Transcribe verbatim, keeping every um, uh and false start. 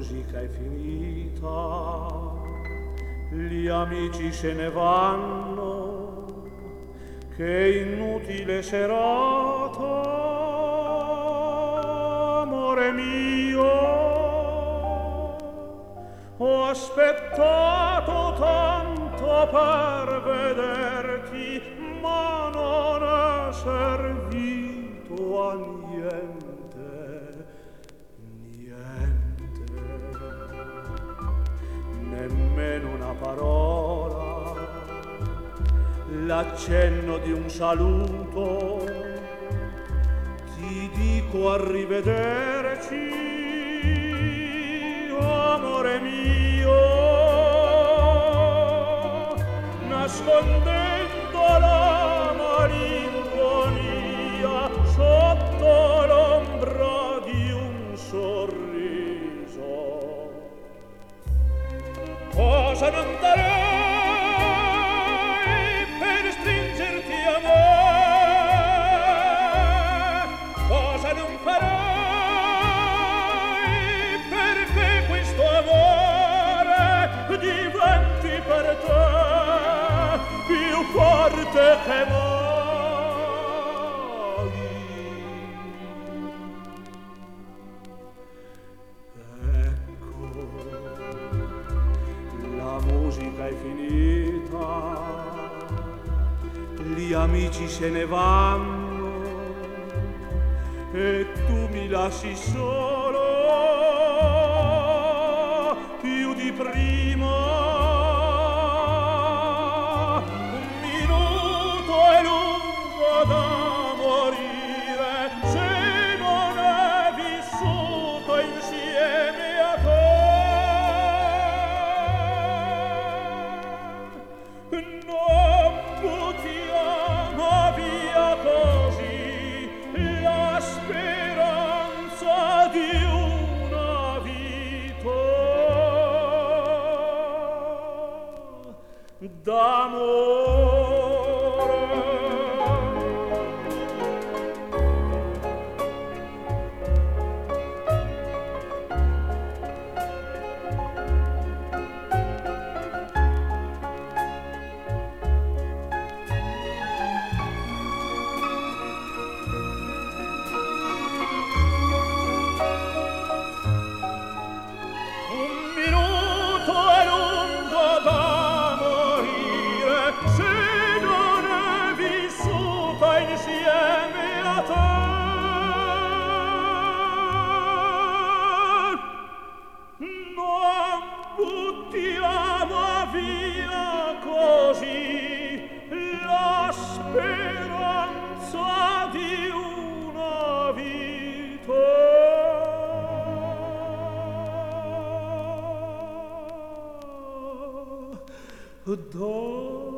musica è finita, gli amici se ne vanno, che inutile serata, amore mio, ho aspettato tanto per vederti, ma non è servito a niente, niente, nemmeno una parola, l'accenno di un saluto, ti dico arrivederci, amore mio, nascondendo la malinconia sotto l'ombra di un sorriso. Cosa non darei per stringerti a me? Cosa non farei perché questo amore diventi per te più forte che mai? Ecco, la musica è finita, gli amici se ne vanno e tu mi lasci solo più di prima. Un minuto è lungo da morire se non è vissuto insieme a te. Non buttiamo via così la speranza di una vita d'amore. Buttiamo via così la speranza di una vita d'amore.